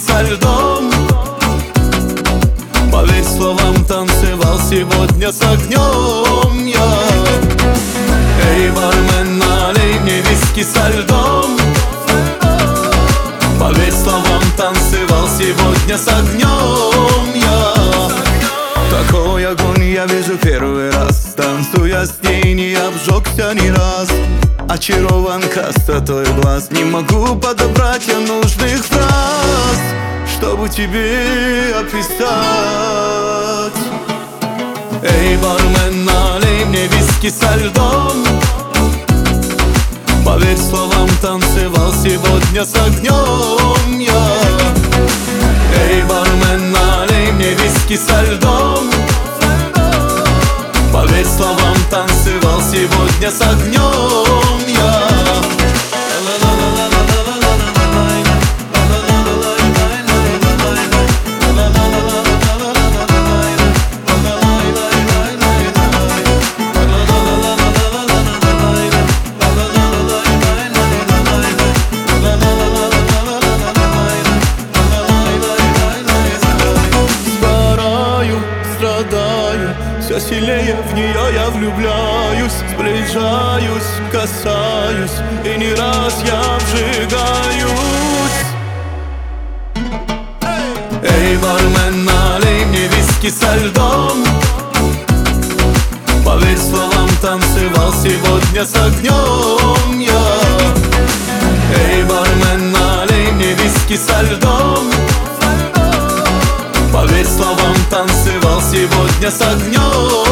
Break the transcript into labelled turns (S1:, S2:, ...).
S1: со льдом. Поверь словам, танцевал сегодня с огнем я. Эй, бармен, налей мне виски со льдом. Поверь словам, танцевал сегодня с огнем я. Такой огонь я вижу первый раз. Танцуя с ней, не обжегся ни раз. Очарован красотой глаз. Не могу подобрать я нужных фраз, чтобы тебе описать. Эй, бармен, налей мне виски со льдом. Поверь словам, танцевал сегодня с огнем я. Эй, бармен, налей мне виски со льдом. Поверь словам, танцевал сегодня с огнем я. Все сильнее в нее я влюбляюсь, сближаюсь, касаюсь, и не раз я обжигаюсь. Эй, бармен, налей мне виски со льдом. Поверь словам, танцевал сегодня с огнем я. Эй, бармен, налей мне виски со льдом. Поверь словам, танцевал сегодня с огнем.